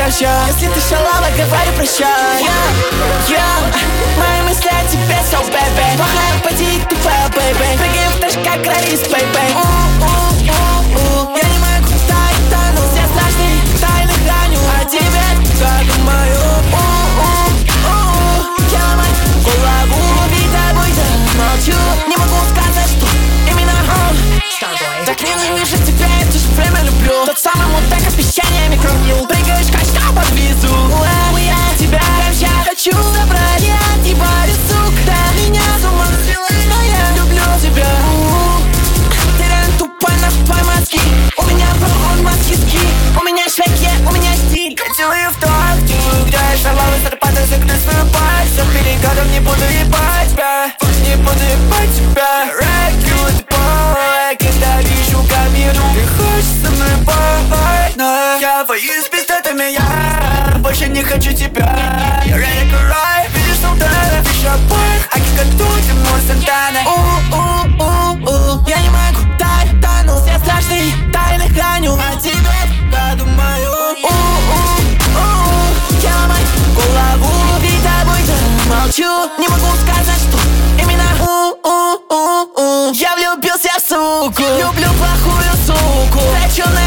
прощай. Если ты шалава, говорю прощай. Мои мысли о тебе, so baby. Плохая поди, тупая, baby. Прыгаем в тачь, как Рарис, baby. Я не могу таять, тону. Все страшные тайны храню о тебе, как думаю. Я ломаю голову, ведь тобой да молчу. Не могу сказать, что именно он. Так ненавижу тебя, я в то же время люблю. Тот самый мудак обещаниями кругил. Прыгаешь, качка под визу. Я тебя прям сейчас хочу забрать. Я тебя рисую, когда меня с ума свела. Но я люблю тебя. Ты реально тупой на твои мозги. У меня он маски-ски. У меня швеки, у меня стиль. Делаю вдох, делаю вдох. Шалавы зарплаты, закрой свою пасть. За перегодом не буду ебать тебя. Не буду ебать тебя. Рэк, когда вижу камеру, ты хочешь со мной бой, но я боюсь с пистолетами, я больше не хочу тебя. Я ready to ride, видишь солдата, видишь обоих, аки кату, ты мой Сантана. Я не могу дать, тону. Все страшные тайны храню о тебе, подумаю. Я ломаю голову, ведь тобой да молчу. Не могу сказать, что именно я влюбился в суку. Люблю плохую суку. Хочу